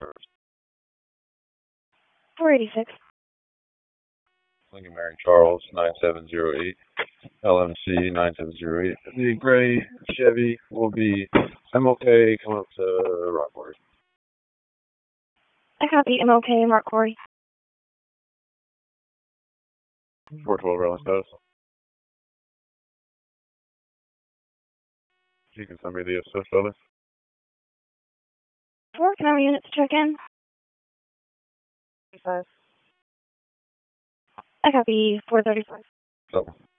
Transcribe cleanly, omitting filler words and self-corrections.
service. 486. Lincoln Mary Charles 9708, LMC 9708. The gray Chevy will be MOK coming up to Rock Quarry. I copy MLK and Rock Quarry. 412 Rally status. You can send me the assist other. 4, can I have units check in? 5. I copy 435. So.